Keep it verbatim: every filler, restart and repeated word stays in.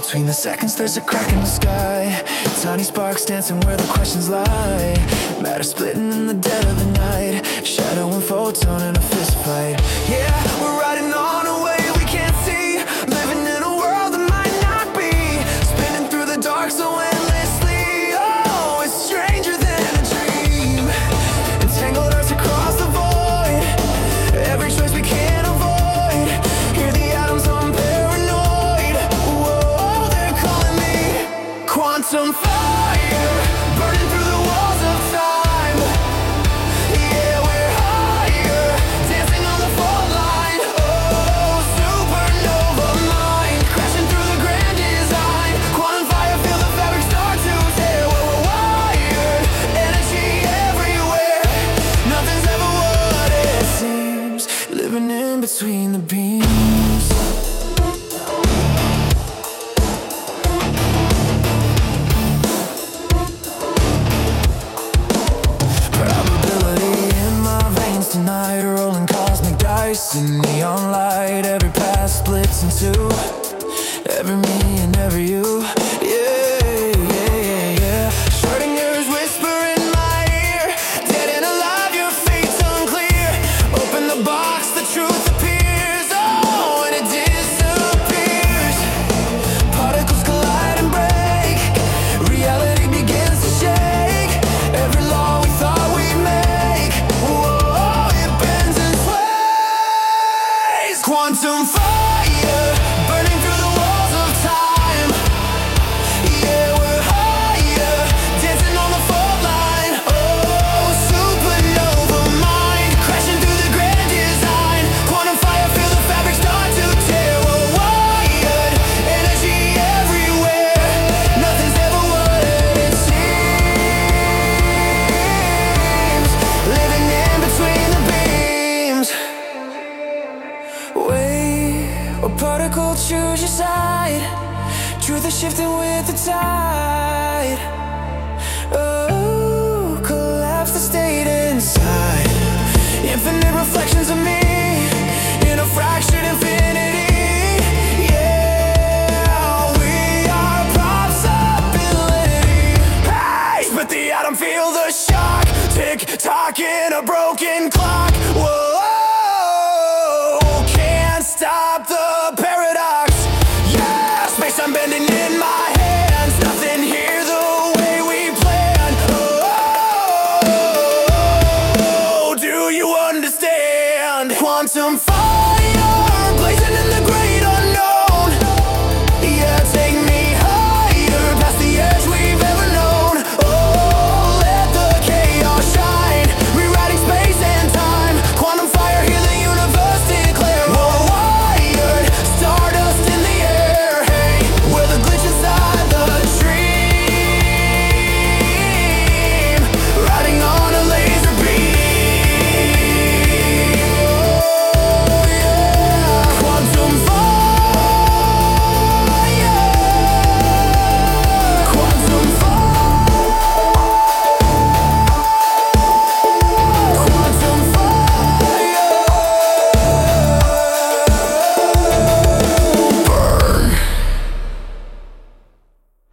Between the seconds there's a crack in the sky, tiny sparks dancing where the questions lie. Matter splitting in the dead of the night, shadow and photon in a fist fight. Yeah, we're riding on a wave we can't see, living in a world that might not be, spinning through the dark so endlessly. Oh, it's stranger than a dream, entangled us across the void, every choice we can't avoid. Hear the atoms on paranoid. Whoa, they're calling me quantum fire, burning through the walls of time. Yeah, we're higher, dancing on the fault line. Oh, supernova mind, crashing through the grand design. Quantum fire, feel the fabric start to tear. We're wired, energy everywhere. Nothing's ever what it seems, living in between the beams. Tonight, rolling cosmic dice in neon light. Every path splits in two, every me and every you. Yeah, yeah, yeah, yeah. Schrodinger's whisper in my ear, dead and alive, your fate's unclear. Open the box, the truth appears. Oh, and it disappears. Particles collide and break, reality begins to shake. Every law we thought we'd make, whoa, quantum fire, burning through the walls of time. Yeah, we're higher, dancing on the fault line. Oh, supernova mind, crashing through the grand design. Quantum fire, feel the fabric start to tear. We're wired, energy everywhere. Nothing's ever what it seems, living in between the beams. Wait, or particle, choose your side. Truth is shifting with the tide. Oh, collapse the state inside. Infinite reflections of me in a fractured infinity. Yeah, we are possibility. Hey, but the atom, feel the shock. Tick tock in a broken clock.